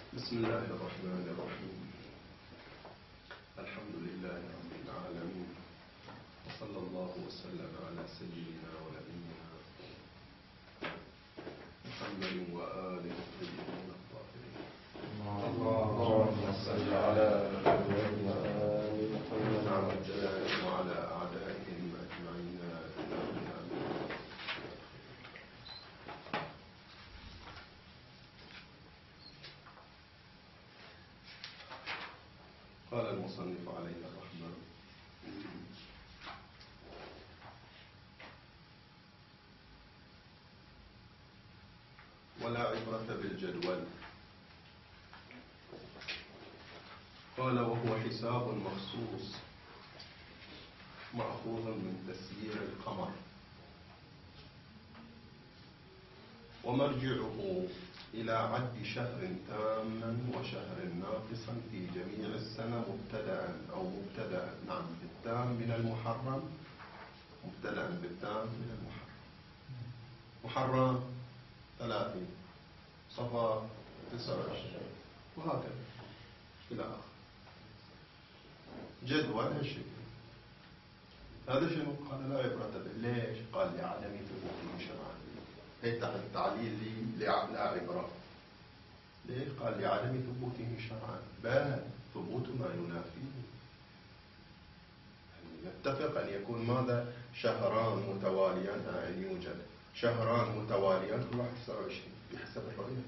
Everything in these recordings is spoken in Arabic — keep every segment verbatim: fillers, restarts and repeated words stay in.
بسم الله الرحمن الرحيم. الحمد لله رب العالمين، وصلى الله وسلم على سيدنا ونبينا محمد وآله الطيبين الطاهرين. اللهم صل على محمد وآل محمد وعلى أعدائهم أجمعين إلى يوم الدين. قال المصنف عليه الرحمة: ولا عبرة بالجدول. قال: وهو حساب مخصوص مأخوذ من تسيير القمر، ومرجعه إلى عد شهر تاما وشهر ناقصا في جميع السنة مبتدأ أو مبتدأ نعم بالتام من المحرم، مبتدأ بالتام من المحرم. محرم ثلاثين، صفر تسعة وعشرين، وهكذا إلى آخر. جدول هالشكل. هذا شنو؟ قال لا عبرة به. ليش؟ قال لعدم ثبوته شرعا. هي تحت التعليل لي لا عبرة. ليش؟ قال لعدم ثبوته شرعا، بل ثبوت ما ينافيه. يعني نتفق أن يكون ماذا؟ شهران متواليان، أن يوجد شهران متواليان كل واحد تسعة وعشرين بحسب الرؤية.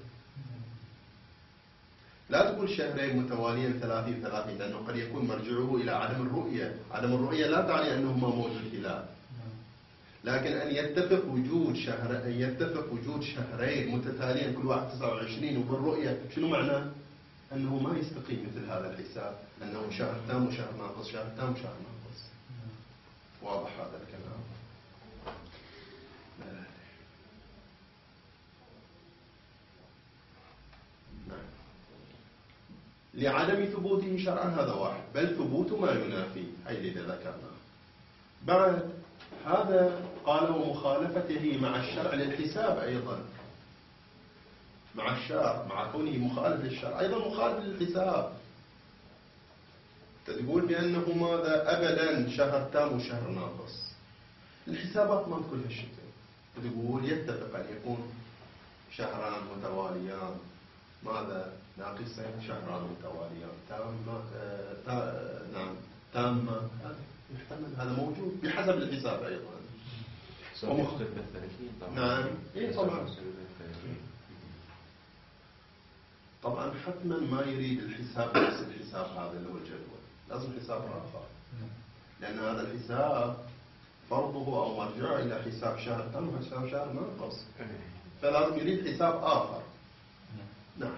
لا تقول شهرين متواليين ثلاثين ثلاثين، لأنه قد يكون مرجعه إلى عدم الرؤية. عدم الرؤية لا تعني أنه ما موجود هلال، لكن أن يتفق وجود شهر أن يتفق وجود شهرين متتاليين كل واحد تسعة وعشرين وبالرؤية، شنو معناه؟ أنه ما يستقيم مثل هذا الحساب، أنه شهر تام وشهر ناقص، شهر تام وشهر ناقص. واضح هذا الكلام؟ نعم. لعدم ثبوته شرعا هذا واحد، بل ثبوت ما ينافي، أي الذي ذكرناه. بعد هذا قال: ومخالفته مع الشرع للحساب أيضا. مع الشرع، مع كونه مخالف للشرع أيضا مخالف للحساب. تقول بأنه ماذا؟ أبدا شهر تام وشهر ناقص. الحسابات ما تكون هالشكل. تقول يتفق أن يكون شهران متواليان ماذا؟ ناقصين، شهران متواليان تام تا... نعم تام، هذا يحتمل، هذا موجود بحسب الحساب أيضا. ومخ... بالثلاثين طبعا. نعم إيه طبعا. طبعا حتما ما يريد الحساب نفس الحساب هذا اللي هو الجدول، لازم حساب آخر، لأن هذا الحساب فرضه أو مرجعه إلى حساب شهر تام وحساب شهر ناقص، فلازم يريد حساب آخر. نعم.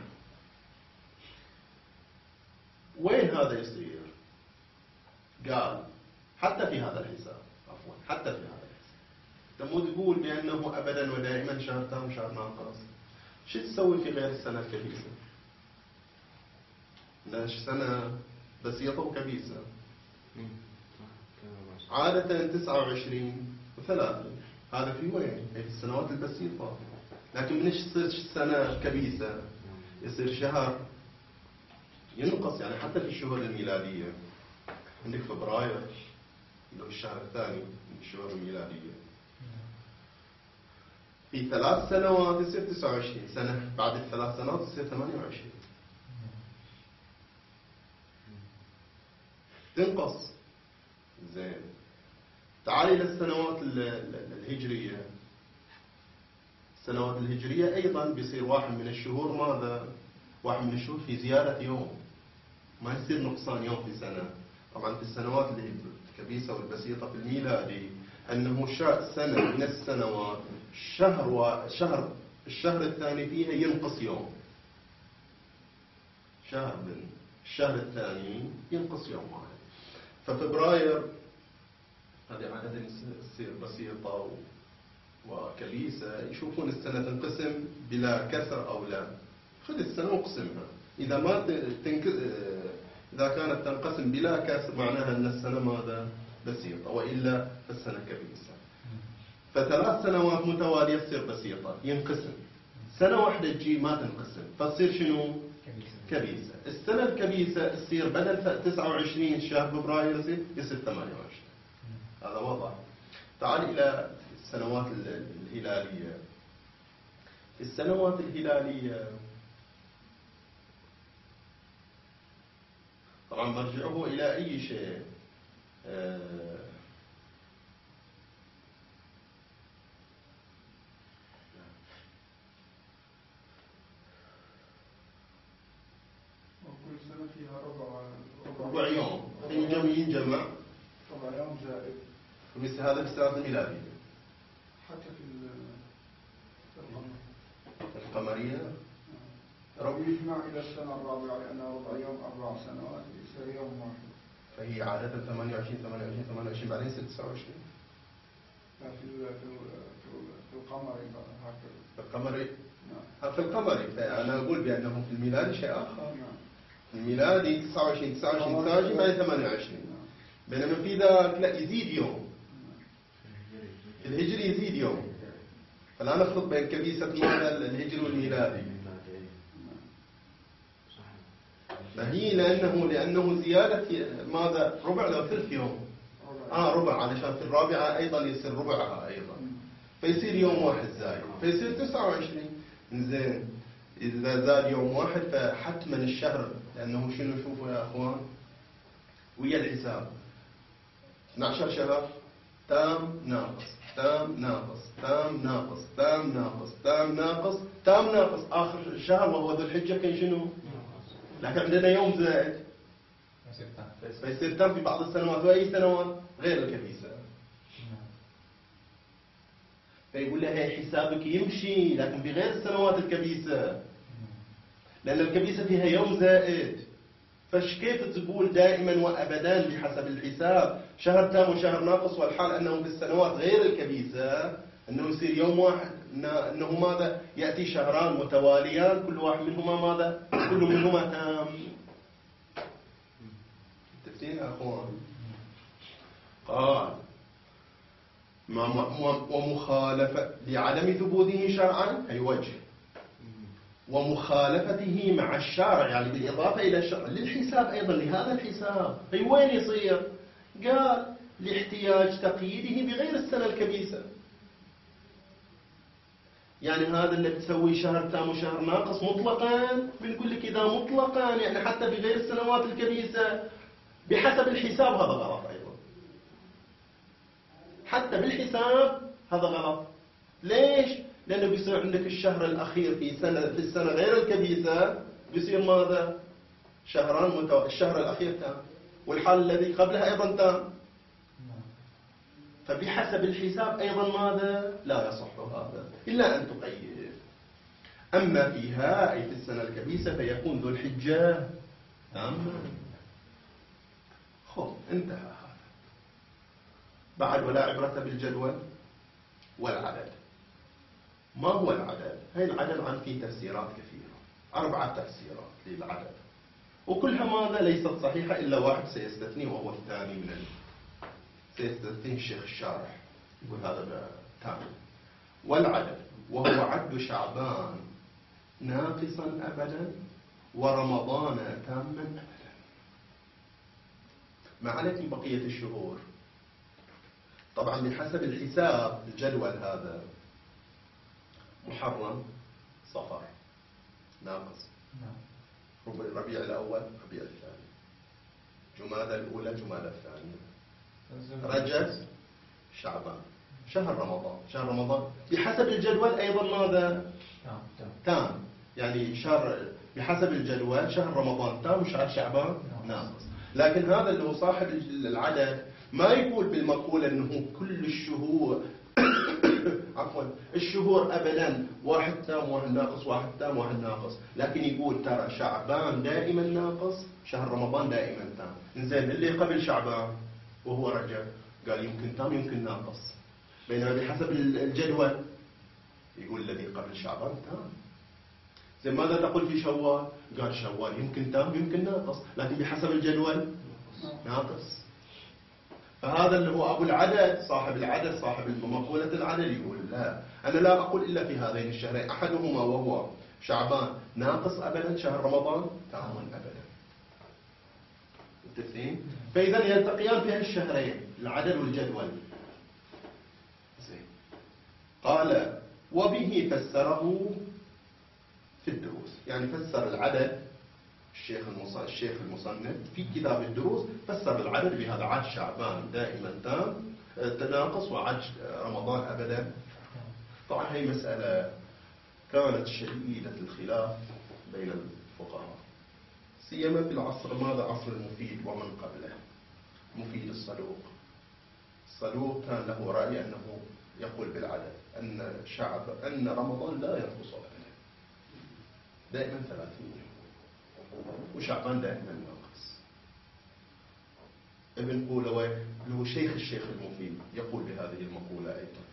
وين هذا يصير؟ قال حتى في هذا الحساب، عفوا حتى في هذا الحساب. تمو تقول بأنه أبدا ودائما شهر تام وشهر ناقص. شو تسوي في غير السنة الكبيسة؟ لاش سنة بسيطة وكبيسة. عادة تسعة وعشرين وثلاثين، هذا في وين؟ في السنوات البسيطة. لكن من يصير سنة كبيسة؟ يصير شهر ينقص. يعني حتى في الشهور الميلادية عندك فبراير اللي هو الشهر الثاني من الشهور الميلادية، في ثلاث سنوات يصير تسعة وعشرين سنة، بعد الثلاث سنوات يصير ثمانية وعشرين، تنقص. زين، تعالي إلى السنوات الهجرية. السنوات الهجرية أيضا بيصير واحد من الشهور ماذا؟ واحد من الشهور في زيادة يوم، ما يصير نقصان يوم في سنة. طبعا في السنوات الكبيسة والبسيطة في الميلادي أنه سنة من السنوات شهر وشهر الشهر الثاني فيها ينقص يوم، شهر من الشهر الثاني ينقص يوم واحد. ففبراير هذه عادة تصير بسيطة وكبيسة، يشوفون السنة تنقسم بلا كسر أو لا، خذ السنة وقسمها. إذا ما تنك... إذا كانت تنقسم بلا كسر معناها أن السنة ماذا؟ بسيطة، وإلا فالسنة كبيسة. فثلاث سنوات متوالية تصير بسيطة، ينقسم سنة واحدة تجي ما تنقسم فتصير شنو؟ كبيسة. السنة الكبيسة تصير بدل تسعة وعشرين شهر فبراير يصير يصير ثمانية وعشرين. هذا واضح. تعال إلى السنوات الهلالية. السنوات الهلالية طبعا مرجعه إلى أي شيء؟ آه وكل سنة فيها ربع ربع يوم ينجم ينجمع ربع يوم زائد مثل هذا في السنوات الميلادية. حتى في القمر القمرية ربع يجمع إلى السنة الرابعة لأنها ربع يوم أربع سنوات يصير يوم واحد. فهي عادة ثمانية وعشرين ثمانية وعشرين ثمانية وعشرين بعدين تسعة وعشرين. لا في في في القمر هكذا. في القمري. نعم. في القمري فأنا أقول بأنه في الميلادي شيء آخر. نعم. في الميلادي تسعة وعشرين تسعة وعشرين تسعة وعشرين بعدين ثمانية وعشرين. بينما في ذاك لا يزيد يوم. في الهجري يزيد يوم. فلا نخلط بين كبيسة ماذا الهجري والميلادي. فهي لأنه لأنه زيادة ماذا ربع لو ثلث يوم. آه ربع علشان في الرابعة أيضا يصير ربعها أيضا. فيصير يوم واحد زايد فيصير تسعة وعشرين. زين إذا زاد يوم واحد فحتما الشهر لأنه شنو شوفوا يا أخوان ويا الحساب اثنا عشر شهر تام ناقص تام ناقص تام ناقص تام ناقص تام ناقص تام ناقص آخر الشهر وهو ذو الحجة كان شنو؟ لكن عندنا يوم زائد فيصير تام في بعض السنوات وأي سنوات غير الكبيسة. فيقول لها هي حسابك يمشي لكن بغير السنوات الكبيسة لأن الكبيسة فيها يوم زائد. فش كيف تقول دائما وأبدا بحسب الحساب شهر تام وشهر ناقص والحال أنه بالسنوات غير الكبيسة أنه يصير يوم واحد أنه ماذا يأتي شهران متواليان كل واحد منهما ماذا كل منهما تام. تفتين يا أخوان؟ قال ومخالفة لعدم ثبوته شرعا أي وجه ومخالفته مع الشارع يعني بالإضافة إلى الشرع للحساب أيضا لهذا الحساب. أي وين يصير؟ قال لاحتياج تقييده بغير السنة الكبيسة. يعني هذا اللي تسوي شهر تام وشهر ناقص مطلقا بنقول لك إذا مطلقا يعني حتى بغير السنوات الكبيسة بحسب الحساب هذا غلط أيضا. حتى بالحساب هذا غلط. ليش؟ لأنه بيصير عندك الشهر الأخير في سنة في السنة غير الكبيسة بيصير ماذا؟ شهران متو... الشهر الأخير تام والحال الذي قبلها أيضا تام. فبحسب الحساب أيضا ماذا؟ لا يصح هذا إلا أن تقيد. أما فيها أي في السنة الكبيسة فيكون ذو الحجة تاما. خذ انتهى هذا. بعد ولا عبرة بالجدول والعدد. ما هو العدد؟ هاي العدد عن فيه تفسيرات كثيرة أربعة تفسيرات للعدد وكلها ماذا ليست صحيحة إلا واحد سيستثني وهو الثاني من ال... سيستثني الشيخ الشارح يقول هذا تام. والعدد وهو عد شعبان ناقصا أبدا ورمضان تاما أبدا. ما عليك بقية الشهور طبعا بحسب الحساب الجدول هذا محرم صفر ناقص ربيع الأول ربيع الثاني جمادى الأولى جمادى الثانية رجب شعبان شهر رمضان شهر رمضان بحسب الجدول أيضا ماذا تام. يعني شهر بحسب الجدول شهر رمضان تام وشهر شعبان ناقص. لكن هذا اللي هو صاحب العدد ما يقول بالمقولة أنه كل الشهور عفوا الشهور أبدا واحد تام واحد ناقص واحد تام واحد ناقص. لكن يقول ترى شعبان دائما ناقص شهر رمضان دائما تام. إنزين اللي قبل شعبان وهو رجب قال يمكن تام يمكن ناقص. بينما بحسب الجدول يقول الذي قبل شعبان تام. زي ماذا تقول في شوال؟ قال شوال يمكن تام يمكن ناقص لكن بحسب الجدول ناقص. فهذا اللي هو أبو العدد صاحب العدد صاحب مقولة العدد يقول لا، أنا لا أقول إلا في هذين الشهرين أحدهما وهو شعبان ناقص أبدا، شهر رمضان تام أبدا. متفقين؟ فإذا يلتقيان في هالشهرين العدد والجدول. قال وبه فسره في الدروس، يعني فسر العدد الشيخ الشيخ المصنف في كتاب الدروس، فسر العدد بهذا عد شعبان دائما تام تناقص وعد رمضان أبدا. طبعا هي مسألة كانت شديدة الخلاف بين الفقهاء، سيما في العصر ماذا عصر المفيد ومن قبله. مفيد الصدوق، الصدوق كان له رأي أنه يقول بالعدد أن شعب أن رمضان لا ينقص أبدا، دائما ثلاثين وشعبان دائما ناقص. ابن قولوي اللي هو شيخ الشيخ المفيد يقول بهذه المقولة أيضا،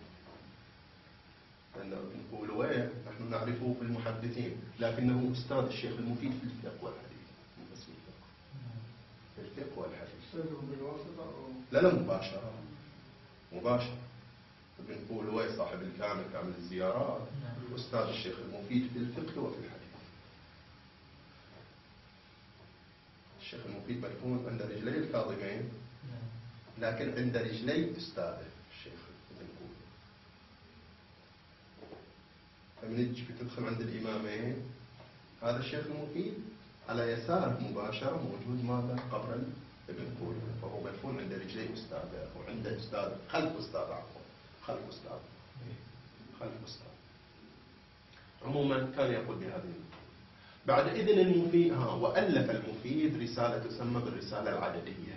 أن ابن قولوي نحن نعرفه في المحدثين لكنه أستاذ الشيخ المفيد في الفقه والحديث، بس في الفقه في الفقه والحديث. لا لا مباشرة مباشرة. ابن قولوي صاحب الكامل كامل الزيارات أستاذ الشيخ المفيد في الفقه وفي الحديث. الشيخ المفيد مدفون عند رجلي الكاظمين، لكن عند رجلي أستاذه الشيخ ابن قولوي. فمن تجي تدخل عند الإمامين هذا الشيخ المفيد على يساره مباشرة موجود ماذا؟ قبر ابن قولوي، فهو مدفون عند رجلي أستاذه وعند أستاذ خلف أستاذ عفوا خلف أستاذ خلف أستاذ. عموما كان يقول بهذه. بعد إذن المفيد ها وألف المفيد رسالة تسمى بالرسالة العددية،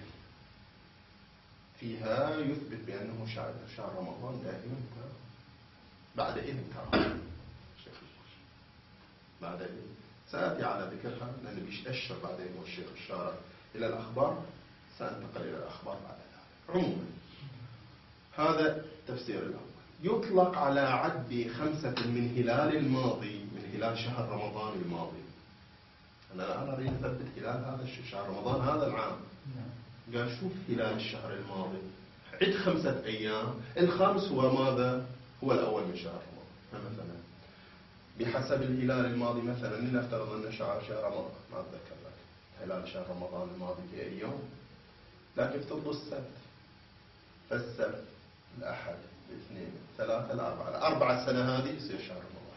فيها يثبت بأنه شهر شهر رمضان دائما بعد إذن كرام الشيخ بعد إذن سأتي على ذكرها لأنه بيشتشر بعدين والشيخ الشارع إلى الأخبار، سأنتقل إلى الأخبار بعد ذلك. عموما هذا التفسير الأول. يطلق على عد خمسة من هلال الماضي، من هلال شهر رمضان الماضي. أنا الآن أريد أثبت هلال هذا شهر رمضان هذا العام. قال شوف هلال الشهر الماضي عد خمسة أيام، الخامس هو ماذا؟ هو الأول من شهر رمضان. فمثلا بحسب الهلال الماضي مثلا لنفترض أن شهر شهر رمضان ما أتذكر لك هلال شهر رمضان الماضي في أي يوم، لكن افترضوا السبت، فالسبت الأحد الاثنين الثلاثة الأربعة الأربعة السنة هذه يصير شهر رمضان.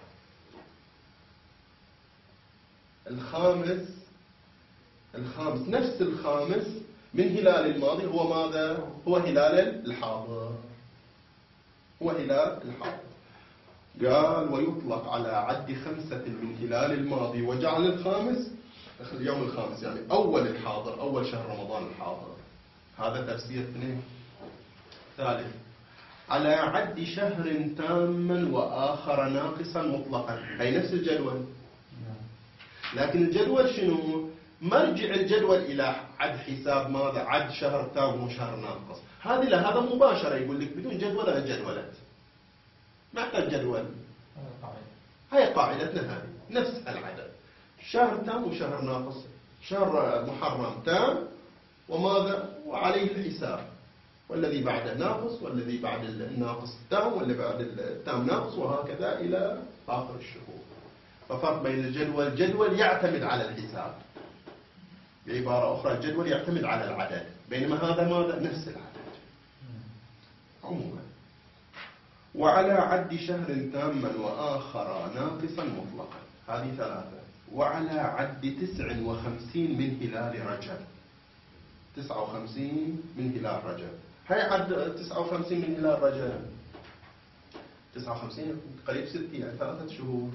الخامس الخامس نفس الخامس من هلال الماضي هو ماذا؟ هو هلال الحاضر، هو هلال الحاضر. قال ويطلق على عد خمسة من هلال الماضي وجعل الخامس اليوم الخامس يعني أول الحاضر، أول شهر رمضان الحاضر. هذا تفسير اثنين. ثالث على عد شهر تاما وآخر ناقصا مطلقا، هي نفس الجدول، لكن الجدول شنو؟ مرجع الجدول إلى عد حساب ماذا؟ عد شهر تام وشهر ناقص. هذه لا هذا مباشرة يقول لك بدون جدول ولا جدولت، ما يحتاج جدول. هاي قاعدتنا هذه نفس العدد، شهر تام وشهر ناقص، شهر محرم تام وماذا؟ وعليه الحساب، والذي بعده ناقص والذي بعد الناقص تام والذي بعد التام ناقص، وهكذا إلى آخر الشهور. ففرق بين الجدول، الجدول يعتمد على الحساب، بعبارة أخرى الجدول يعتمد على العدد، بينما هذا ماذا؟ نفس العدد. عموما وعلى عد شهر تاما وآخر ناقصا مطلقا، هذه ثلاثة. وعلى عد تسع وخمسين من هلال رجب، تسعة وخمسين من هلال رجب. هاي عد تسعة وخمسين من هلال رجب، تسعة وخمسين قريب ست يعني ثلاثة شهور.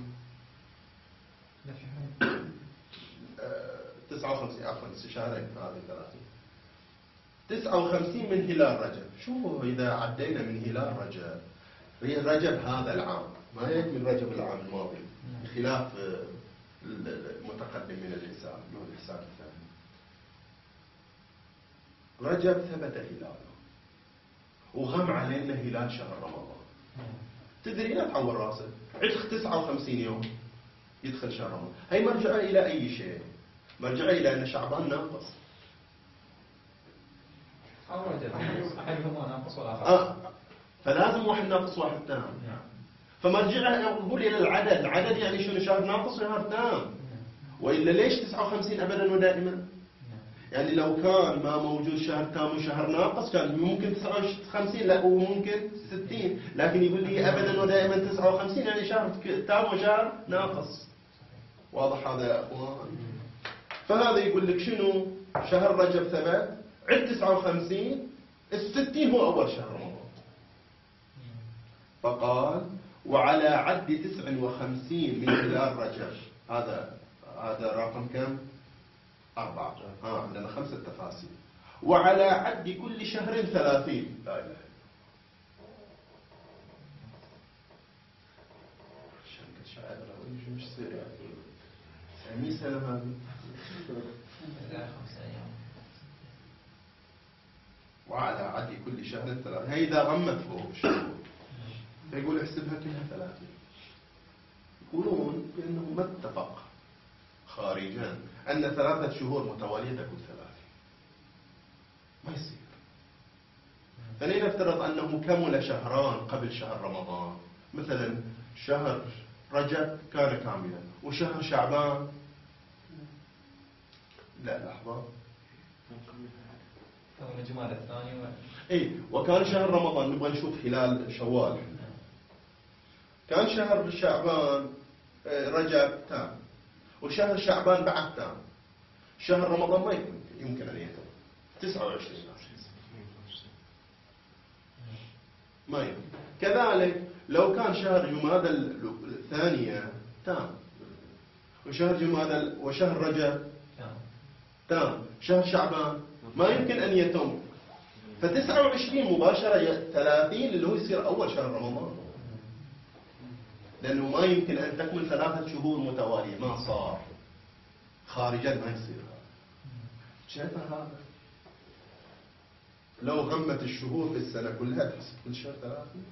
تسعة وخمسين عفوا شهرين هذه ثلاثين. تسعة وخمسين من هلال رجب. شوفوا إذا عدينا من هلال رجب، رجب هذا العام ما يكمل رجب العام الماضي بخلاف المتقدم من الحساب اللي هو الحساب الثاني. رجب ثبت هلاله وغم علينا هلال شهر رمضان. تدري لا تعور راسك، عد تسعة وخمسين يوم يدخل شهر رمضان. هي مرجعة إلى أي شيء؟ مرجعة إلى أن شعبان ناقص. أو رجب أحدهما ناقص والآخر آه. فلازم واحد ناقص واحد تام. نعم. فمرجعها يقول إلى العدد، العدد يعني شنو؟ شهر ناقص وشهر تام. وإلا ليش تسعة وخمسين أبدا ودائما؟ يعني لو كان ما موجود شهر تام وشهر ناقص كان ممكن تسعة وخمسين، لا وممكن ستين، لكن يقول لي أبدا ودائما تسعة وخمسين يعني شهر تام وشهر ناقص. واضح هذا يا أخوان؟ فهذا يقول لك شنو؟ شهر رجب ثبت، عد تسعة وخمسين، الستين هو أول شهر رمضان. فقال وعلى عد تسع وخمسين من هلال رجب، هذا هذا رقم كم؟ أربعة. ها عندنا خمسة تفاصيل. وعلى عد كل شهر ثلاثين. لا إله إلا الله. شنك شاعر ولا مش صير يعني مية سنة هذه. وعلى عد كل شهر ثلاثين. هي إذا غمت فوق الشهور. فيقول احسبها كلها ثلاثين. يقولون بأنه ما اتفق خارجا أن ثلاثة شهور متوالية تكون ثلاثين. ما يصير. فلنفترض أنه كمل شهران قبل شهر رمضان، مثلا شهر رجب كان كاملا وشهر شعبان لا لحظة جمال الثاني و... اي وكان شهر رمضان نبغى نشوف هلال شوال، كان شهر شعبان رجب تام وشهر شعبان بعد تام، شهر رمضان ما يمكن يمكن أن يتم تسعة وعشرين ما يمكن. كذلك لو كان شهر جمادى الثانية تام وشهر جمادى وشهر رجب تام، شهر شعبان ما يمكن أن يتم. فتسعة وعشرين مباشرة ثلاثين اللي هو يصير أول شهر رمضان، لأنه ما يمكن أن تكمل ثلاثة شهور متوالية، ما صار خارجا ما يصير هذا. شايف هذا؟ لو غمت الشهور في السنة كلها تحسب كل شهر ثلاثين.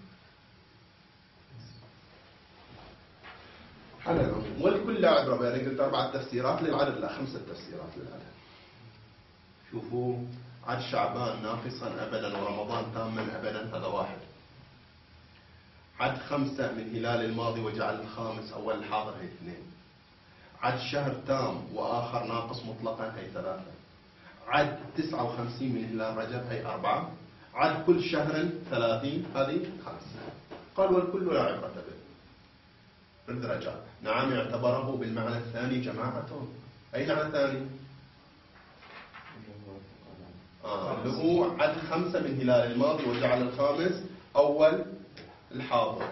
على العموم والكل لا عبرة بها. أنا قلت أربعة تفسيرات للعدد، لا خمسة تفسيرات للعدد. شوفوا عد شعبان ناقصا أبدا ورمضان تاما أبدا، هذا واحد. عد خمسة من هلال الماضي وجعل الخامس أول الحاضر، هي اثنين. عد شهر تام وآخر ناقص مطلقا، هي ثلاثة. عد تسعة وخمسين من هلال رجب، هي أربعة. عد كل شهر ثلاثين، هذه خمسة. قال والكل لا عبرة به بالدرجات. نعم اعتبره بالمعنى الثاني جماعة. أي معنى ثاني؟ آه اللي هو عد خمسة من هلال الماضي وجعل الخامس أول الحاضر.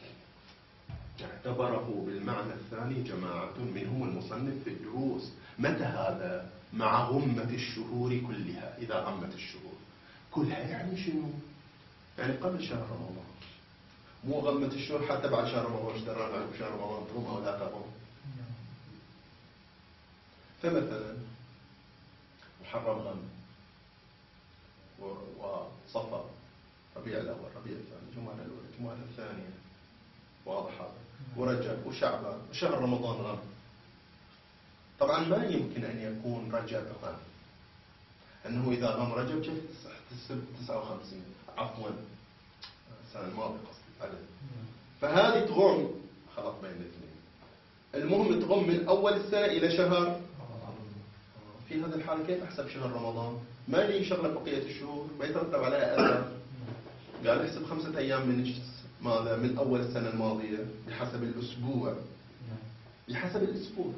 اعتبره بالمعنى الثاني جماعة منهم المصنف في الدروس. متى هذا؟ مع غمة الشهور كلها. إذا غمت الشهور كلها يعني شنو؟ يعني قبل شهر رمضان، مو غمة الشهور حتى بعد شهر رمضان. اشترانا عقب شهر رمضان تقوم أو لا تقوم. فمثلا محرم غم وصفر، ربيع الأول، ربيع الثاني، جمادى الأولى، جمادى الثانية، واضح هذا، ورجب وشعبان وشهر رمضان غم. طبعا ما يمكن أن يكون رجب غم، أنه إذا غم رجب كيف تحسب تسعة وخمسين؟ عفوا السنة الماضية قصدي عدد. فهذه تغم، خلط بين الاثنين. المهم تغم من أول السنة إلى شهر. في هذا الحال كيف أحسب شهر رمضان؟ ما لي شغلة بقية الشهور، ما يترتب عليها أثر. قال احسب خمسة أيام من ماذا؟ من أول السنة الماضية بحسب الأسبوع، بحسب الأسبوع.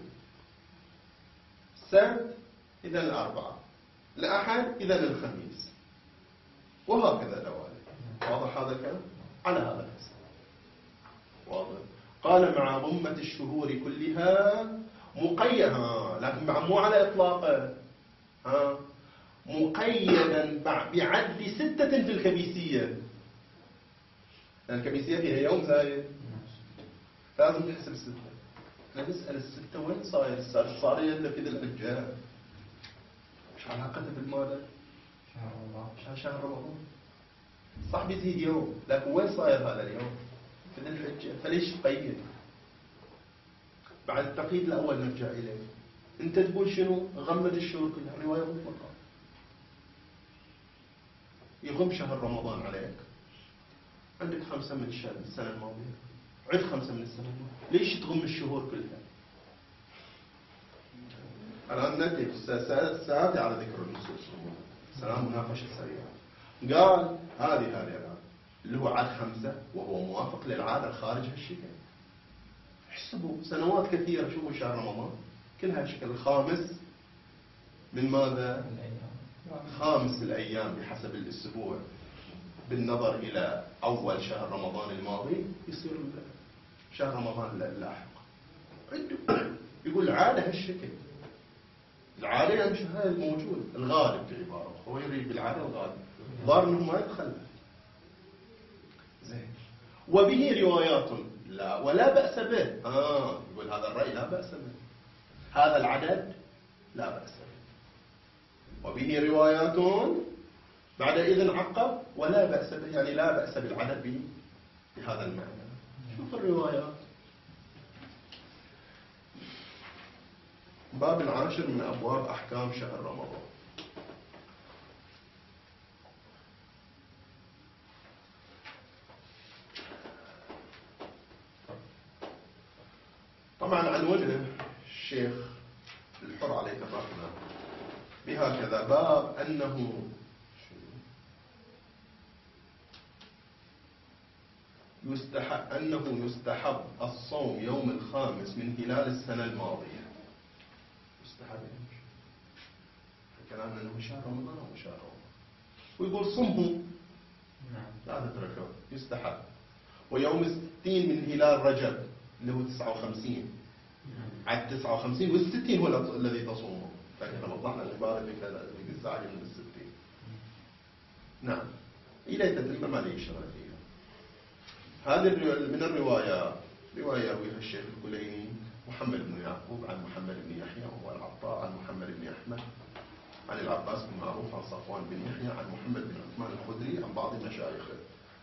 السبت إذا الأربعاء، الأحد إذا الخميس، وهكذا دوالي. واضح هذا الكلام؟ على هذا الحساب واضح. قال مع ضمة الشهور كلها مقيدا، لكن مو على إطلاقه، ها مقيدا بعد ستة في الكبيسية. الكبيسية فيها يوم زايد، لازم تحسب ستة. احنا نسأل الستة وين صاير؟ صار صار إلا في ذي الحجة. مش علاقته بالمادة؟ شهر رمضان، شهر رمضان صح بيزيد يوم، لكن وين صاير هذا اليوم؟ في ذي الحجة. فليش تقيد؟ بعد التقييد الأول نرجع إليه. أنت تقول شنو؟ غمد الشهور كلها، رواية مطلقة. يغم شهر رمضان عليك، عندك خمسة من الشهر السنة الماضية، عد خمسة من السنة الماضية، ليش تغم الشهور كلها؟ الآن نأتي سآتي على ذكر النصوص. سلام مناقشة سريعة. قال هذه هذه الآن اللي هو عاد خمسة وهو موافق للعادة الخارج هالشكل. احسبوا سنوات كثيرة شوفوا شهر رمضان كلها هالشكل الخامس من ماذا؟ خامس الأيام بحسب الأسبوع بالنظر إلى أول شهر رمضان الماضي يصير شهر رمضان اللاحق. يقول العادة هالشكل. العادة يعني مش هذا الموجود الغالب بعبارة هو يريد بالعادة الغالب ظاهر انه ما يتخلف. زين. وبه روايات لا ولا بأس به. اه يقول هذا الرأي لا بأس به. هذا العدد لا بأس به. وبه روايات بعد إذن عقب ولا بأس به يعني لا بأس بالعدد بهذا المعنى. شوف الروايات. باب العاشر من أبواب أحكام شهر رمضان. طبعا عنوانه الشيخ الحر عليه الرحمة بهكذا باب أنه يستحب أنه يستحب الصوم يوم الخامس من هلال السنة الماضية. يستحب كلامنا أنه شهر رمضان أو شهر رمضان ويقول صمه لا تتركه يستحب. ويوم الستين من هلال رجب اللي هو تسعة وخمسين عد تسعة وخمسين والستين هو الذي تصومه. لكن وضحنا العبارة اللي قصة عليه من الستين. نعم إلى تدريب ما لي شغل فيها. هذه من الروايات رواية يرويها الشيخ الكليني محمد بن يعقوب عن محمد بن يحيى وهو العطاء عن محمد بن أحمد عن العباس بن معروف عن صفوان بن يحيى عن محمد بن عثمان الخدري عن بعض مشايخه.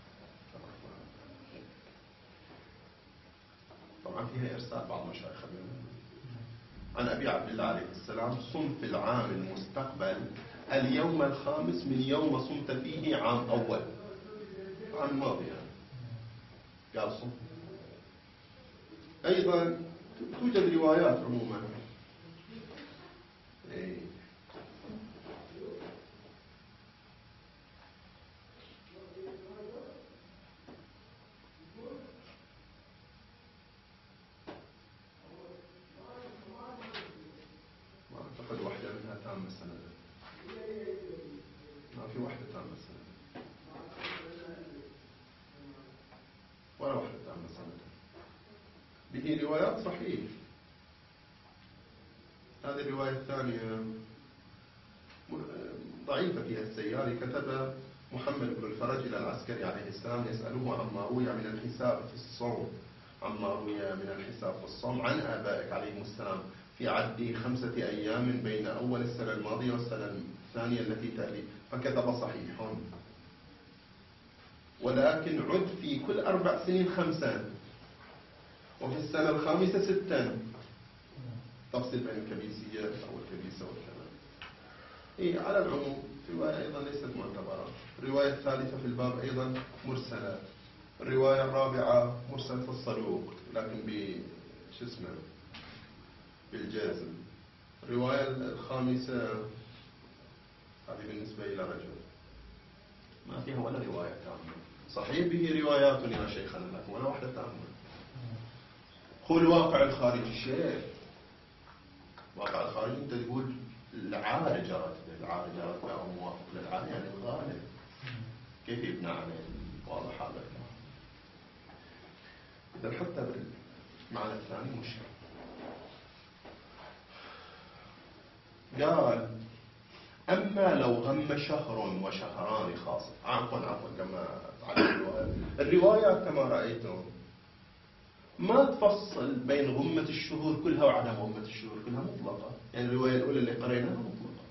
طبعا فيها إرسال بعض مشايخه. عن أبي عبد الله عليه السلام صم في العام المستقبل اليوم الخامس من يوم صمت فيه عام أول عام ماضي يعني. قال صم. أيضا توجد روايات عموما إيه. ما أعتقد واحدة منها تامة السنة. ما في واحدة تامة السنة ولا واحدة تامة السنة. به روايات صحيح. هذه الرواية الثانية ضعيفة فيها السياري. كتب محمد بن الفرج إلى العسكري عليه السلام يسأله عما روي من الحساب في الصوم عما روي من الحساب في الصوم عن آبائك عليهم السلام في عد خمسة أيام بين أول السنة الماضية والسنة الثانية التي تأتي فكتب صحيح ولكن عد في كل أربع سنين خمسا وفي السنة الخامسة ستا. تفصيل بين الكبيسية أو الكبيسة والكلام. إيه على العموم رواية أيضا ليست معتبرة. الرواية الثالثة في الباب أيضا مرسلة. الرواية الرابعة مرسلة الصدوق لكن ب شو اسمه بالجازم. الرواية الخامسة هذه بالنسبة إلى رجل ما فيها ولا رواية تامة. صحيح به روايات يا شيخنا لكن ولا واحدة تامة. هو الواقع الخارجي الشيء الواقع الخارجي أنت تقول العادة جرت العادة جرت أو موافق للعادة يعني الغالب كيف يبنى عليه واضح هذا الكلام. إذا حتى بالمعنى الثاني مشكلة. قال أما لو غم شهر وشهران خاصة عفوا عفوا كما على الرواية الروايات كما رأيتم ما تفصل بين غمة الشهور كلها وعدم غمة الشهور كلها مطلقة. يعني الرواية الأولى اللي قريناها مطلقة.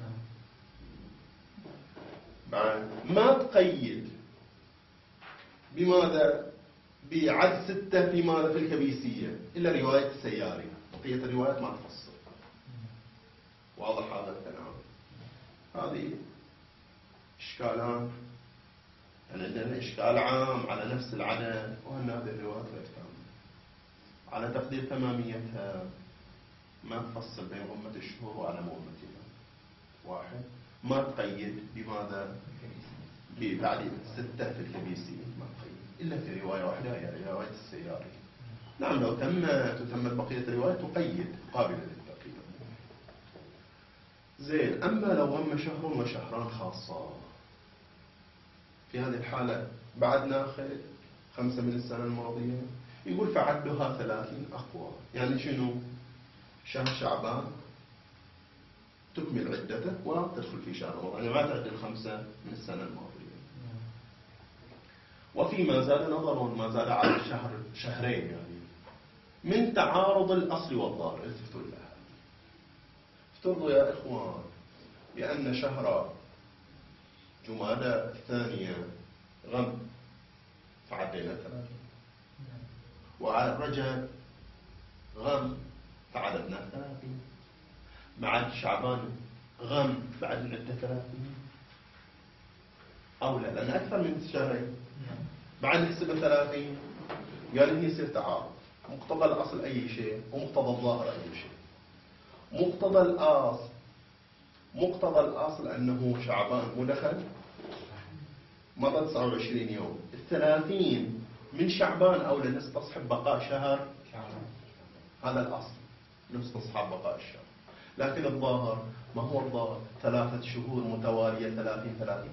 بعد ما تقيد بماذا بعد ستة في ماذا في الكبيسية إلا رواية السياري. بقية الروايات ما تفصل. واضح هذا الكلام. هذه إشكالان، يعني عندنا إشكال عام على نفس العدد، وأن هذه الروايات غير تامة. على تقدير تماميتها ما تفصل بين غمة الشهور وعدم غمتها. واحد، ما تقيد بماذا؟ بتعديل ستة في الكبيسي، ما تقيد إلا في رواية واحدة هي رواية السياري. نعم لو تمت وتمت بقية الرواية تقيد قابلة للتقييد. زين، أما لو غم شهر وشهران خاصة، في هذه الحالة بعد ناخذ خمسة من السنة الماضية، يقول فعدها ثلاثين أقوى. يعني شنو؟ شهر شعبان تكمل عدته وتدخل في شهر رمضان، يعني ما تعدل خمسة من السنة الماضية. وفيما زاد نظر ما زاد على شهر شهرين، يعني من تعارض الأصل والظاهر. التفتوا لها، افترضوا يا إخوان بأن شهر جمادى الثانية غم فعدينا ثلاثة، وعلى رجب غم فعددنا ثلاثين، مع شعبان غم بعد عدة ثلاثين، أو لا، لأن أكثر من شهرين بعد نحسب ثلاثين. قال هنا يصير تعارض. مقتضى الأصل أي شيء ومقتضى الظاهر أي شيء. مقتضى الأصل مقتضى الأصل أنه شعبان ودخل مضى تسعة وعشرين يوم، الثلاثين من شعبان أولى نستصحب بقاء شهر شعبان، هذا الأصل نستصحب بقاء الشهر. لكن الظاهر ما هو الظاهر؟ ثلاثة شهور متوالية ثلاثين ثلاثين.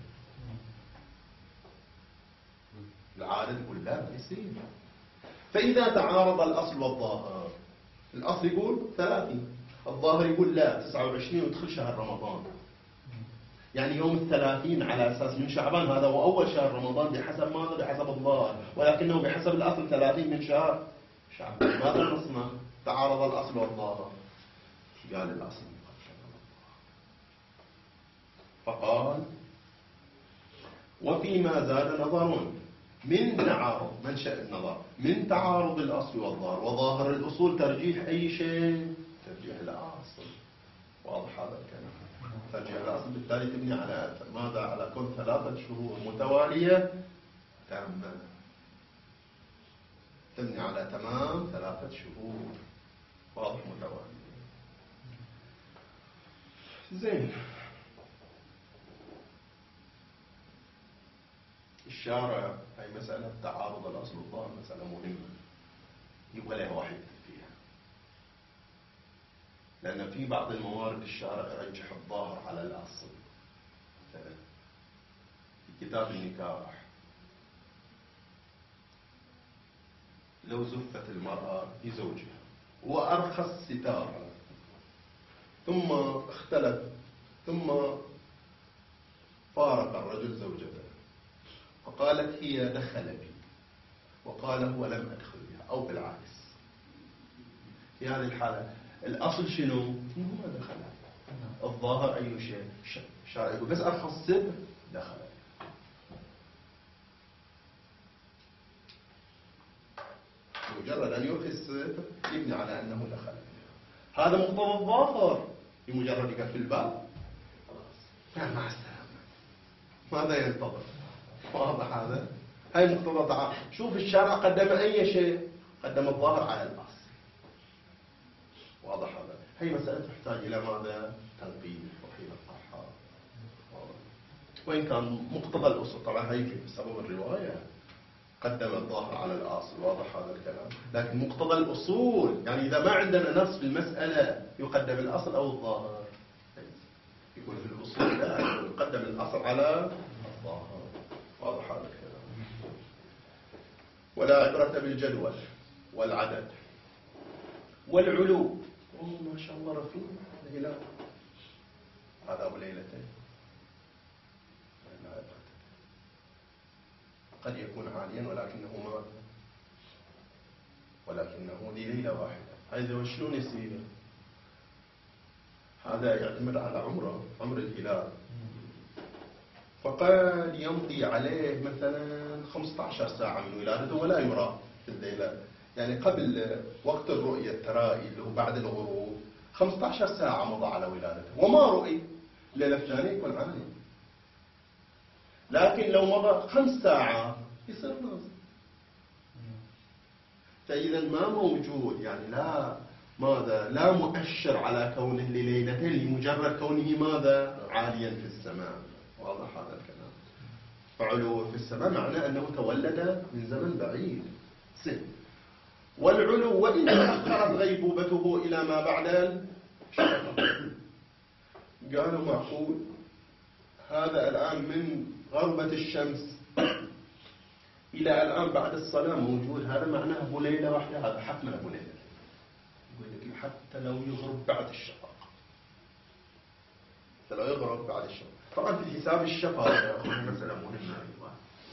العادة تقول لا يصير. فإذا تعارض الأصل والظاهر، الأصل يقول ثلاثين، الظاهر يقول لا تسعة وعشرين ويدخل شهر رمضان، يعني يوم الثلاثين على أساس من شعبان، هذا هو أول شهر رمضان بحسب ماذا؟ بحسب الظاهر، ولكنه بحسب الأصل ثلاثين من شهر شعبان. ماذا نصنع؟ تعارض الأصل والظاهر. قال الأصل فقال وفيما زاد نظر من تعارض، منشأ النظر من تعارض الأصل والظاهر، وظاهر الأصول ترجيح أي شيء؟ ترجيح الأصل. واضح هذا الكلام؟ ترجيح الأصل بالتالي تبني على ماذا؟ على كون ثلاثة شهور متوالية تامة، تبني على تمام ثلاثة شهور واضح متوالية. زين، الشارع هي مسألة تعارض الأصل والظاهر مسألة مهمة، يبغى لها واحد فيها، لأن في بعض الموارد الشارع يرجح الظاهر على الأصل. مثلا في كتاب النكاح، لو زفت المرأة لزوجها وأرخص ستار ثم اختلف ثم فارق الرجل زوجته فقالت هي دخل بي وقال هو لم أدخل بها، أو بالعكس، في هذه الحالة الأصل شنو؟ هو دخل. الظاهر أي شيء؟ الشارع يقول بس أرخص ستر دخل. مجرد أن يرخي الستر يبني على أنه دخل. هذا مقتضى الظاهر، بمجرد يقفل الباب خلاص مع السلامة. ماذا ينتظر؟ واضح هذا؟ هاي مقتضى تعارض. شوف الشارع قدم أي شيء، قدم الظاهر على الأصل. واضح هذا؟ هي مسألة تحتاج إلى ماذا؟ تنقيب وحيلة الصحة. وإن كان مقتضى الأصول طبعا هي بسبب الرواية قدم الظاهر على الأصل. واضح هذا الكلام؟ لكن مقتضى الأصول، يعني إذا ما عندنا نص في المسألة يقدم الأصل أو الظاهر، يقول في الأصول لا، يقدم الأصل على الظاهر. واضح هذا الكلام؟ ولا عبرة بالجدول والعدد والعلو. أوه ما شاء الله رفيع الهلال، هذا أبو ليلتين، لا عبرة. قد يكون عاليا ولكنه ما ولكنه لليلة واحدة. هذا وشلون يصير؟ هذا يعتمد على عمره، عمر الهلال. فقد يمضي عليه مثلا خمسة عشر ساعة من ولادته ولا يرى في الليلة، يعني قبل وقت الرؤية الترائي اللي هو بعد الغروب خمسة عشر ساعة مضى على ولادته وما رؤي. الليلة الثانية يكون عالي. لكن لو مضى خمس ساعات يصير نازل. فإذا ما موجود يعني لا ماذا لا مؤشر على كونه لليلتين لمجرد كونه ماذا عاليا في السماء. واضح هذا الكلام؟ فعلو في السماء معناه أنه تولد من زمن بعيد. سن والعلو وإن تأخرت غيبوبته إلى ما بعد الشفق. قالوا معقول هذا الآن من غربة الشمس إلى الآن بعد الصلاة موجود، هذا معناه أبو ليلة واحدة، هذا حتما أبو ليلة. يقول لك حتى لو يغرب بعد الشفق، حتى لو يغرب بعد الشفق. طبعا في حساب الشفق يا أخواني مسألة مهمة أيضا.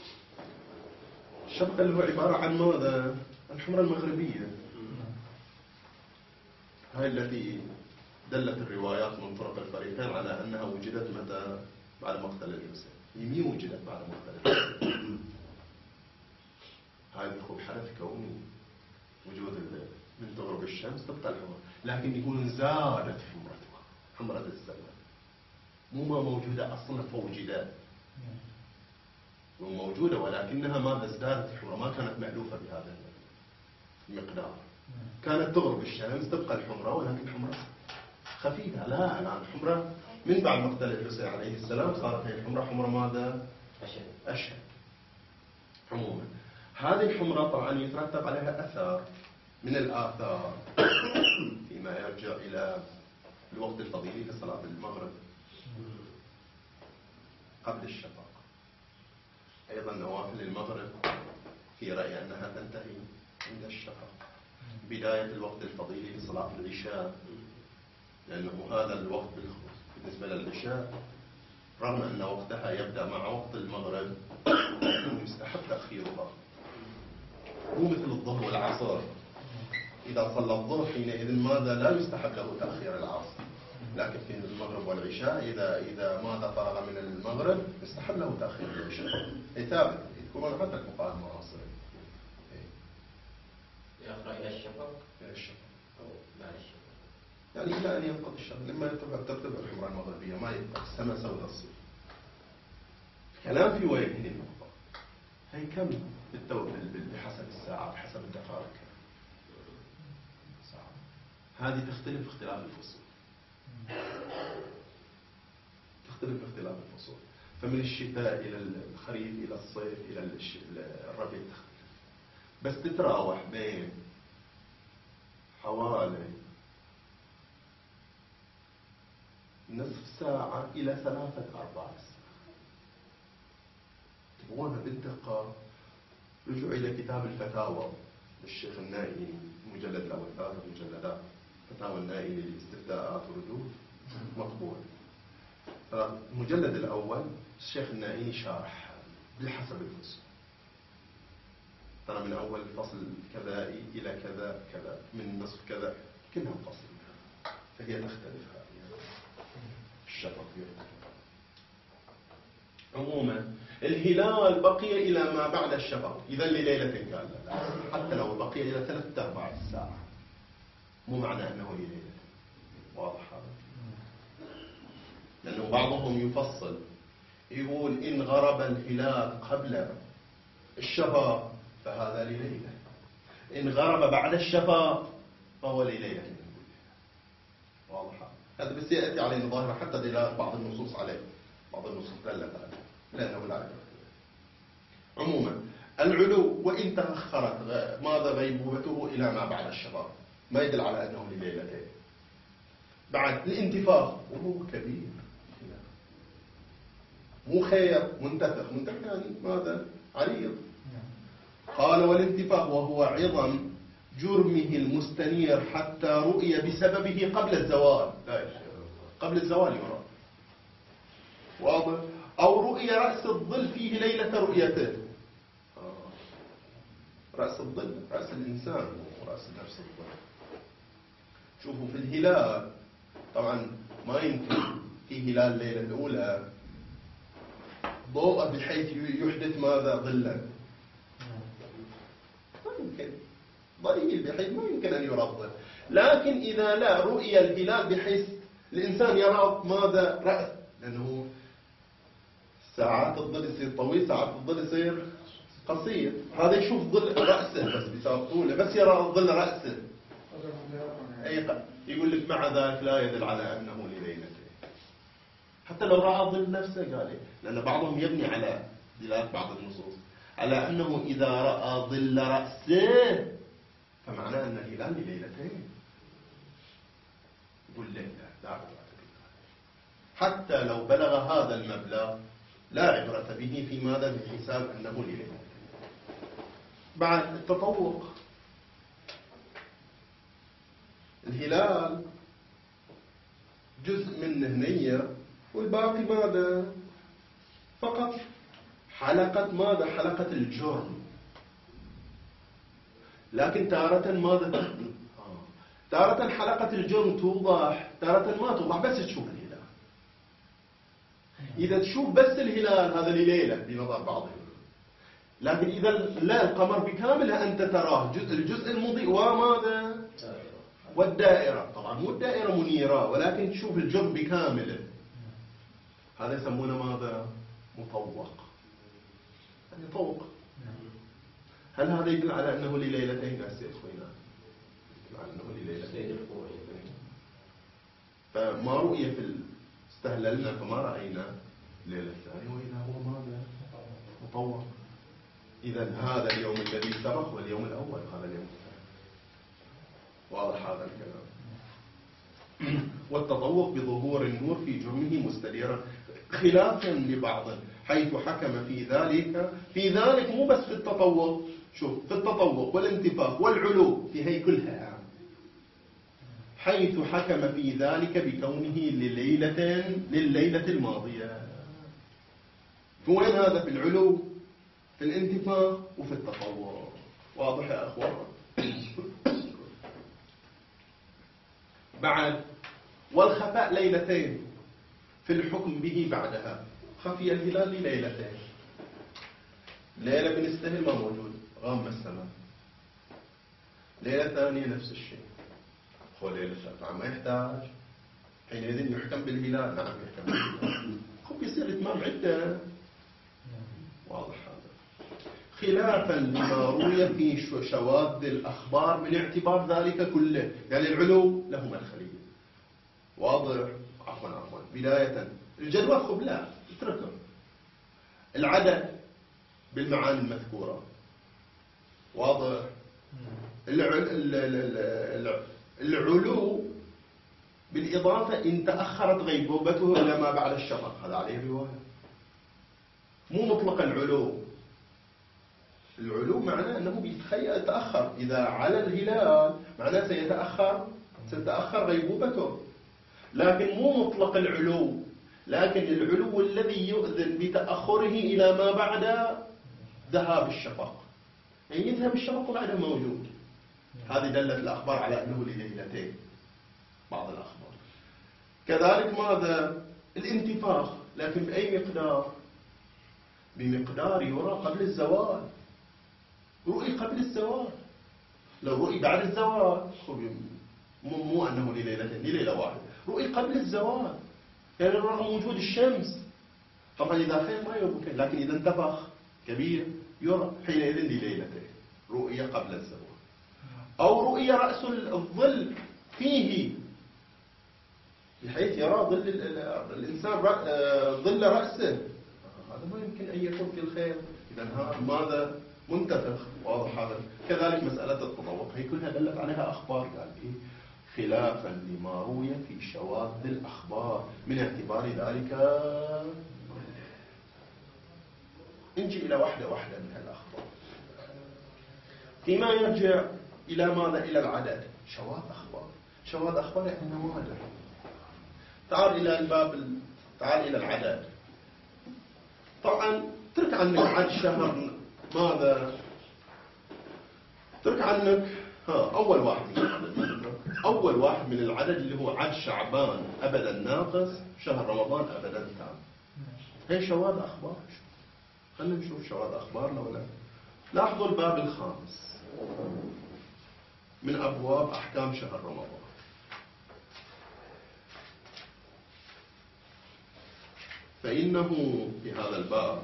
الشفق اللي هو عبارة عن ماذا؟ الحمرة المغربية، هاي التي دلت الروايات من طرق الفريقين على أنها وجدت متى؟ بعد مقتل الحسين. يمي وجدت بعد مقتل الحسين. هاي بيكون حدث كوني، وجود من تغرب الشمس تبقى الحمرة، لكن يقولون زادت حمرتها، حمرة الزمن مو ما موجودة أصلا فوجدت، وموجودة ولكنها ماذا ازدادت الحمرة، ما كانت مألوفة بهذا المقدار. كانت تغرب الشمس تبقى الحمرة ولكن حمرة خفيفة. لا الآن الحمرة من بعد مقتل الحسين عليه السلام صارت هي الحمرة حمرة ماذا؟ أشد. أشد. عموما هذه الحمرة طبعا يترتب عليها أثر من الآثار فيما يرجع إلى الوقت الفضيلي في صلاة المغرب قبل الشفق. أيضا نوافل المغرب في رأي أنها تنتهي عند الشفق. بداية الوقت الفضيلي في صلاة العشاء، لأنه هذا الوقت بالنسبة للعشاء رغم أن وقتها يبدأ مع وقت المغرب أنه يستحب تأخيرها، مو مثل الظهر والعصر. إذا صلى الظهر حينئذ ماذا لا يستحب له تأخير العصر، لكن في المغرب والعشاء إذا إذا ماذا فرغ من المغرب يستحب له تأخير العشاء. ثابت يذكرون حتى الفقهاء المعاصرين. يقرأ إلى الشفق؟ إلى الشفق أو بعد الشفق؟ يعني إلى أن ينقضي الشفق، لما ترتبع الحمرة المغربية ما يبقى السماء سوداء تصير. الكلام في وين هنا النقطة؟ هي كم بحسب الساعة بحسب الدقائق. هذه تختلف اختلاف الفصول. تختلف اختلاف الفصول. فمن الشتاء إلى الخريف إلى الصيف إلى الربيع تختلف. بس تتراوح بين حوالي نصف ساعة إلى ثلاثة أرباع ساعة. تبغونها بالدقة رجعوا إلى كتاب الفتاوى للشيخ النائي، المجلد الأول، ثلاثة مجلدات، فتاوى النائي للاستفتاءات وردود مطبوع. المجلد الأول الشيخ النائي شارح بحسب الفصل، ترى من أول فصل كذا إلى كذا كذا، من نصف كذا، كلها فصل، فهي تختلف هذه الشفق يختلف. عموما الهلال بقي إلى ما بعد الشفق، إذا لليلة قال لا، حتى لو بقي إلى ثلاثة أرباع الساعة مو معنى أنه لليلة. واضح هذا؟ لأنه بعضهم يفصل يقول إن غرب الهلال قبل الشفق فهذا لليلة، إن غرب بعد الشفق فهو لليلة. واضح هذا؟ بس يأتي عليه ظاهرة حتى دلالة بعض النصوص عليه، بعض النصوص دلت عليه لأنه لا يعرف. عموما العلو وإن تأخرت ماذا غيبوبته إلى ما بعد الشفق ما يدل على أنه لليلتين. بعد الانتفاخ وهو كبير مو خير، منتفخ، منتفخ يعني ماذا؟ عريض. قال والانتفاخ وهو عظم جرمه المستنير حتى رؤي بسببه قبل الزوال. لا قبل الزوال يرى. واضح؟ أو رؤي رأس الظل فيه ليلة رؤيته. رأس الظل رأس الإنسان ورأس نفس الظل. شوفوا في الهلال طبعا ما يمكن في هلال الليلة الأولى ضوء بحيث يحدث ماذا؟ ظلا. ما يمكن، ضئيل بحيث ما يمكن أن يرى الظل. لكن إذا لا رؤي الهلال بحيث الإنسان يرى ماذا؟ رأس، لأنه ساعات الظل يصير طويل، ساعات الظل يصير قصير. هذا يشوف ظل رأسه بس بسبب طوله، بس يرى ظل رأسه. أي يقول لك مع ذلك لا يدل على أنه لليلتين. حتى لو رأى ظل نفسه قال إيه؟ لأن بعضهم يبني على دلالة بعض النصوص على أنه إذا رأى ظل رأسه فمعناه أن الهلال لليلتين. يقول لا لا عبرة به، حتى لو بلغ هذا المبلغ لا عبرة به في ماذا؟ في حساب أنه لليلتين. بعد التطوق، الهلال جزء منه نية والباقي ماذا؟ فقط حلقة ماذا؟ حلقة الجرم. لكن تارة ماذا؟ تارة حلقة الجرم توضح، تارة ما توضح، بس تشوف الهلال. إذا تشوف بس الهلال هذا لليلة بنظر بعضهم، لكن إذا لا القمر بكامله أنت تراه جزء الجزء المضيء وماذا؟ والدائرة. طبعا مو الدائرة منيرة، ولكن تشوف الجرم بكامله، هذا يسمونه ماذا؟ مطوق. يعني طوق. هل هذا يدل على أنه لليلتين؟ أسئلة أخوينا يدل على أنه لليلتين. فما رؤية في استهللنا فما رأينا الليلة الثانية، وإذا هو ماذا؟ مطوق. إذا هذا اليوم الذي سبق واليوم الأول هذا اليوم الثاني. واضح هذا الكلام. والتطوق بظهور النور في جرمه مستديرا خلافا لبعض، حيث حكم في ذلك في ذلك مو بس في التطوق، شوف في التطوق والانتفاخ والعلو في هي كلها، حيث حكم في ذلك بكونه لليلة لليلة الماضية. فوين هذا؟ في العلو، في الانتفاخ، وفي التطوق. واضح يا أخوان؟ بعد والخفاء ليلتين في الحكم به بعدها. خفي الهلال لليلتين، ليلة بنستهل ما موجود، غام السماء. ليلة ثانية نفس الشيء، هو ليلة ثالثة ما يحتاج، حينئذ يحكم بالهلال. نعم يحكم بالهلال، خب يصير إتمام عدة. واضح هذا. خلافا لما روي في شواذ الأخبار من اعتبار ذلك كله، يعني العلو له مدخلية. واضح؟ عفوا عفوا بداية الجدول خب لا اتركه. العدد بالمعاني المذكورة. واضح؟ العلو بالإضافة إن تأخرت غيبوبته إلى ما بعد الشفق، هذا عليه رواية. مو مطلق العلو. العلو معناه أنه بيتخيل تأخر، إذا على الهلال معناه سيتأخر ستتأخر غيبوبته، لكن مو مطلق العلو، لكن العلو الذي يؤذن بتأخره إلى ما بعد ذهاب الشفق، يعني يذهب الشفق وبعده موجود. هذه دلت الأخبار على أنه لليلتين بعض الأخبار. كذلك ماذا؟ الانتفاخ، لكن بأي مقدار؟ بمقدار يرى قبل الزوال. رؤي قبل الزوال، لو رؤي بعد الزوال مو, مو أنه لليلتين، لليلة واحدة. رؤي قبل الزوال يعني رغم وجود الشمس، طبعا إذا خير ما يبكي، لكن إذا انتفخ كبير يرى، حينئذ لليلتين رؤية قبل الزوال. أو رؤية رأس الظل فيه، بحيث يرى ظل الإنسان ظل رأسه، هذا ما يمكن أن يكون في الخير. إذا هذا ماذا؟ منتفخ. واضح هذا. كذلك مسألة التطوق هي كلها دلت عليها أخبار، قال إيه؟ خلافا لما روي في شواذ الأخبار من اعتبار ذلك. نجي إلى واحدة واحدة من الأخبار. فيما يرجع إلى ماذا؟ إلى العدد. شواذ أخبار، شواذ أخبار يعني نوادر. تعال إلى الباب ال... تعال إلى العدد. طبعا ترك عنك عد شهر ماذا؟ ترك عنك ها أول واحد من العدد. أول واحد من العدد اللي هو عد شعبان أبدا ناقص، شهر رمضان أبدا تام. هي شواذ أخبار. خلينا نشوف شواذ أخبارنا ولا. لاحظوا الباب الخامس من أبواب أحكام شهر رمضان. فإنه في هذا الباب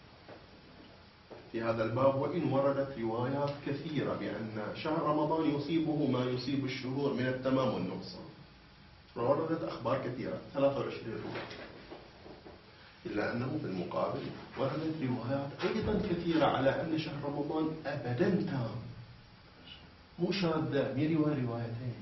في هذا الباب وإن وردت روايات كثيرة بأن شهر رمضان يصيبه ما يصيب الشهور من التمام والنقصان، وردت أخبار كثيرة ثلاثة وعشرين رواية، إلا أنه في المقابل وردت روايات أيضا كثيرة على أن شهر رمضان أبدا تام، مو شاذة، من رواية روايتين.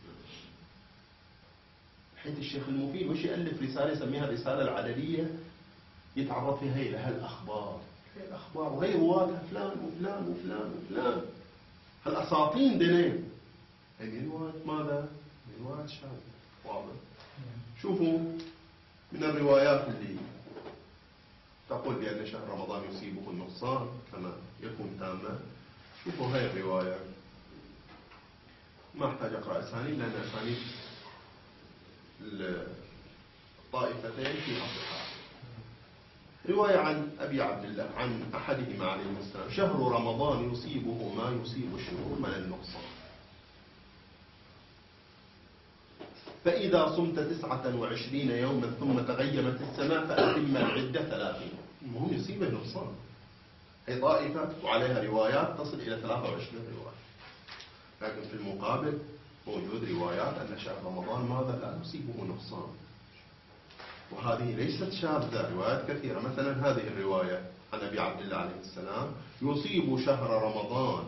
حيث الشيخ المفيد وش يألف رسالة يسميها الرسالة العددية يتعرض فيها إلى هالأخبار، هي الأخبار وهي رواتها فلان وفلان وفلان وفلان، هالأساطين دنين هي من رواية ماذا؟ من رواية شاذة. واضح؟ شوفوا من الروايات اللي تقول بأن شهر رمضان يصيبه النقصان كما يكون تاما، شوفوا هاي الرواية، ما أحتاج أقرأ أسانيد لأن أسانيد الطائفتين فيها صحة. رواية عن أبي عبد الله عن أحدهما عليه السلام: شهر رمضان يصيبه ما يصيب الشهور من النقصان، فإذا صمت تسعة وعشرين يوما ثم تغيمت السماء فأتم العدة ثلاثين. المهم يصيبه النقصان. هي طائفة وعليها روايات تصل إلى ثلاثة وعشرين رواية، لكن في المقابل موجود روايات أن شهر رمضان ماذا لا يصيبه نقصان، وهذه ليست شاذة، روايات كثيرة. مثلا هذه الرواية عن أبي عبد الله عليه السلام: يصيب شهر رمضان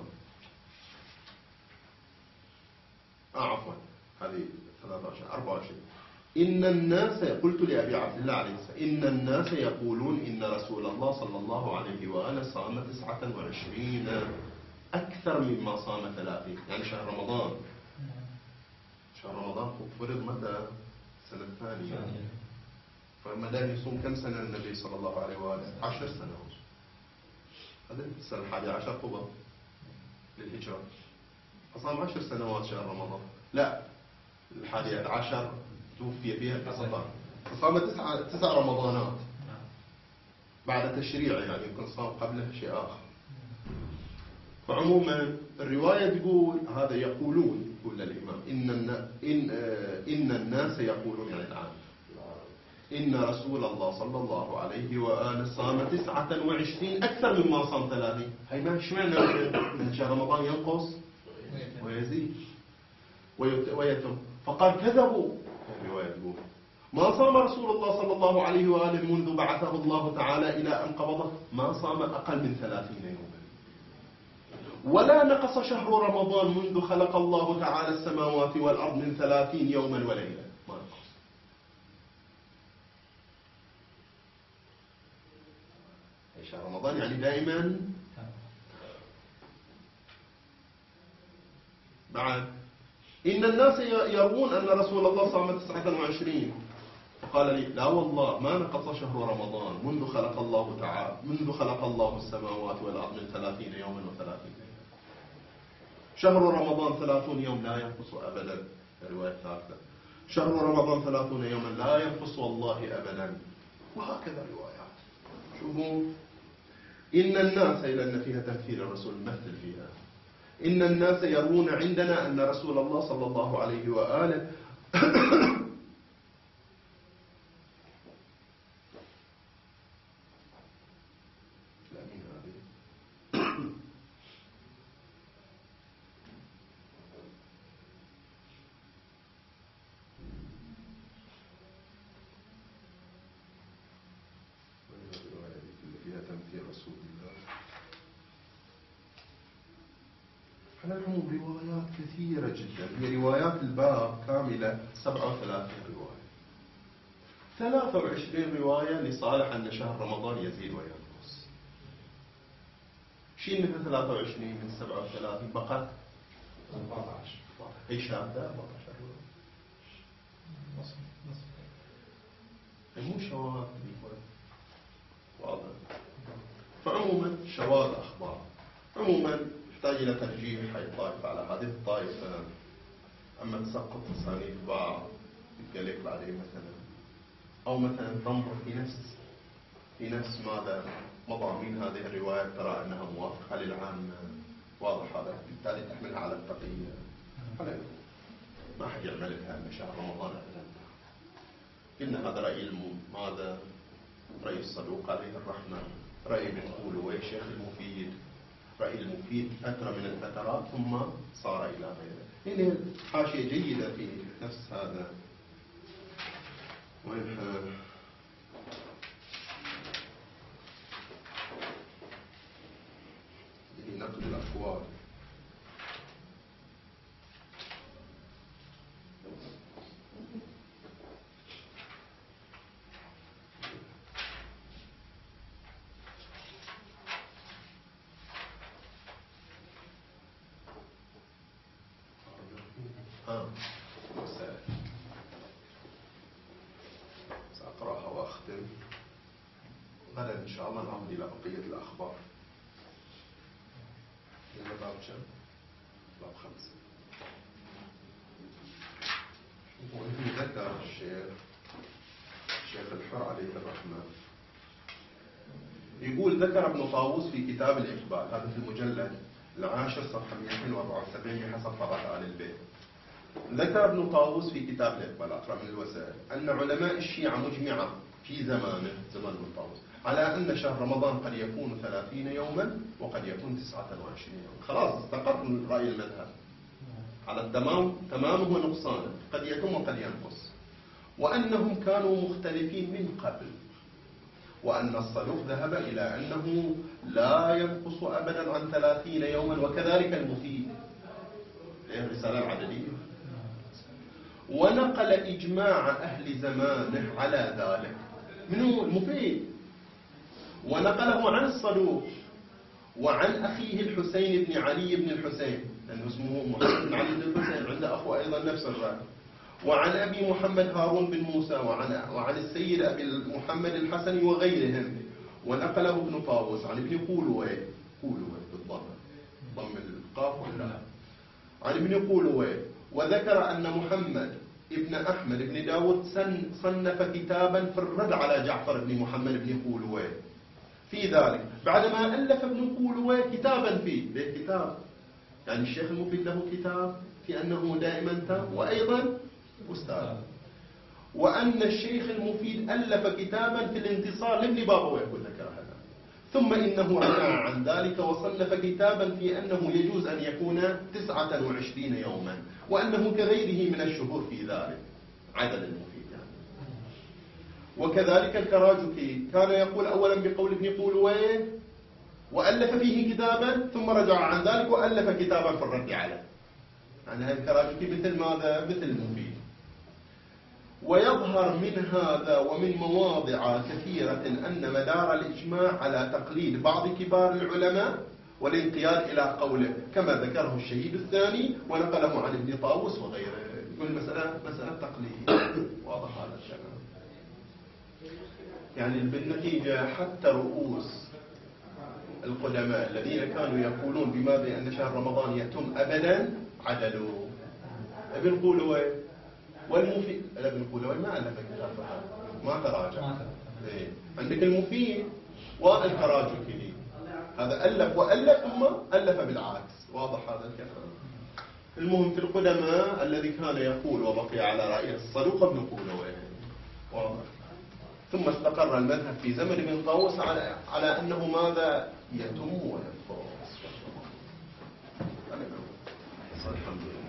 آه عفوا هذه ثلاثة وعشرين أربعة وعشرين إن الناس، قلت لأبي عبد الله عليه السلام: إن الناس يقولون إن رسول الله صلى الله عليه وآله صام تسعة وعشرين أكثر مما صام ثلاثين، يعني شهر رمضان. شهر رمضان فرض متى؟ السنة الثانية، فما دام يصوم كم سنة النبي صلى الله عليه وآله؟ عشر سنوات. هذا السنة الحادية عشر قبل للهجرة، فصام عشر سنوات شهر رمضان. لا، الحادية عشر توفي فيها الصفر، فصام تسعة تسع رمضانات بعد تشريع، يعني يمكن صام قبله شيء آخر. فعموما الرواية تقول هذا، يقولون يقول الإمام إن إن إن الناس يقولون، يعني الآن إن رسول الله صلى الله عليه وآله صام تسعة وعشرين أكثر مما صام ثلاثين. هي ما اشمعنى من شهر رمضان ينقص ويزيد ويتم، فقال كذبوا. الرواية تقول ما صام رسول الله صلى الله عليه وآله منذ بعثه الله تعالى إلى أن قبضه، ما صام أقل من ثلاثين يوما، ولا نقص شهر رمضان منذ خلق الله تعالى السماوات والأرض من ثلاثين يوما وليلة، ما نقص. أي شهر رمضان يعني دائما. بعد إن الناس يرون أن رسول الله صام تسعة وعشرين، فقال لي لا والله ما نقص شهر رمضان منذ خلق الله تعالى منذ خلق الله السماوات والأرض من ثلاثين يوما وثلاثين ليلة. شهر رمضان ثلاثون يوم لا ينقص أبدا. الرواية الثالثة: شهر رمضان ثلاثون يوما لا ينقص والله أبدا. وهكذا روايات. شوفوا إن الناس، إلى أن فيها تمثيل الرسول مثل فيها، إن الناس يرون عندنا أن رسول الله صلى الله عليه وآله على العموم روايات كثيرة جدا، هي روايات الباب كاملة سبعة وثلاثين رواية، ثلاثة وعشرين رواية لصالح أن شهر رمضان يزيد وينقص. شيل منها ثلاثة وعشرين من سبعة وثلاثين بقت أربعة عشر. هي شاذة أربعة عشر رواية، هي مو شواذ. واضح؟ فعموما شواذ أخبار. عموما يحتاج إلى ترجيح هاي الطائفة على هذه الطائفة، أما تسقط أسانيد بعض يبقى لك بعدين مثلا، أو مثلا تنظر في نفس في نفس ماذا مضامين هذه الرواية ترى أنها موافقة للعامة. واضح هذا؟ بالتالي تحملها على التقية. على ما حد يعمل لها من شهر رمضان أبدا. قلنا هذا رأي ماذا رأي الصدوق عليه الرحمة، رأي ابن خولوي شيخ المفيد، رأي المفيد فترة من الفترات ثم صار إلى غيره. يعني حاشية جيدة في نفس هذا. وينها نقل الأقوال. آه. سأقرأها وأختم. غدا إن شاء الله نعود إلى بقية الأخبار. إلى باب كم؟ باب خمسة. وفي ذكر الشيخ الشيخ الحر عليه الرحمة يقول ذكر ابن طاووس في كتاب الإقبال، هذا في المجلد العاشر صفحة مئتين وأربعة وسبعين بحسب طبعة آل البيت. ذكر ابن طاووس في كتاب الإقبال أقرأ من الوسائل أن علماء الشيعة مجمعة في زمانه زمان ابن طاووس على أن شهر رمضان قد يكون ثلاثين يوما وقد يكون تسعة وعشرين يوما. خلاص استقر من رأي المذهب على التمام تمامه ونقصانه، قد يتم وقد ينقص، وأنهم كانوا مختلفين من قبل، وأن الصدوق ذهب إلى أنه لا ينقص أبدا عن ثلاثين يوما، وكذلك المفيد الرسالة العددية، ونقل إجماع أهل زمانه على ذلك. منه المفيد، ونقله عن الصدوق وعن أخيه الحسين بن علي بن الحسين، لأنه اسمه محمد بن علي بن الحسين، عنده أخوه أيضا نفس الرأي، وعن أبي محمد هارون بن موسى، وعن, وعن السيد أبي محمد الحسن وغيرهم. ونقله ابن طاووس عن ابن قولوي قولوي بالضم ضم القاف واللام عن ابن قولوي، وذكر أن محمد ابن أحمد بن داود صنف كتابا في الرد على جعفر بن محمد بن قولوي في ذلك، بعدما ألف ابن قولوي كتابا فيه، له كتاب، يعني الشيخ المفيد له كتاب في أنه دائما تام وأيضا أستاذ. وأن الشيخ المفيد ألف كتابا في الانتصار لابن بابويه ذكر هذا، ثم إنه عفى عن ذلك وصنف كتابا في أنه يجوز أن يكون تسعة وعشرين يوما، وأنه كغيره من الشهور في ذلك عدد المفيد يعني. وكذلك الكراجكي كان يقول أولا بقول ابن قولوي وألف فيه كتابا، ثم رجع عن ذلك وألف كتابا في الرد عليه. يعني هذا الكراجكي مثل ماذا؟ مثل المفيد. ويظهر من هذا ومن مواضع كثيرة أن مدار الإجماع على تقليد بعض كبار العلماء والانقياد إلى قوله، كما ذكره الشهيد الثاني ونقله عن ابن طاووس وغيره. يقول المسألة مسألة تقليد، واضح هذا الكلام. يعني بالنتيجة حتى رؤوس القدماء الذين كانوا يقولون بما بأن شهر رمضان يتم أبدا عدلوا. ابن قولوي والمفيد، ابن قولوي ما ألف كتاب هذا، ما تراجع. إيه. عندك المفيد والكراجكي، هذا ألف وألف ثم ألف بالعكس، واضح هذا الكلام. المهم في القدماء الذي كان يقول وبقي على رأي الصدوق ابن قولوي، واضح. ثم استقر المذهب في زمن ابن طاووس على على أنه ماذا يتم وينقص. الحمد لله.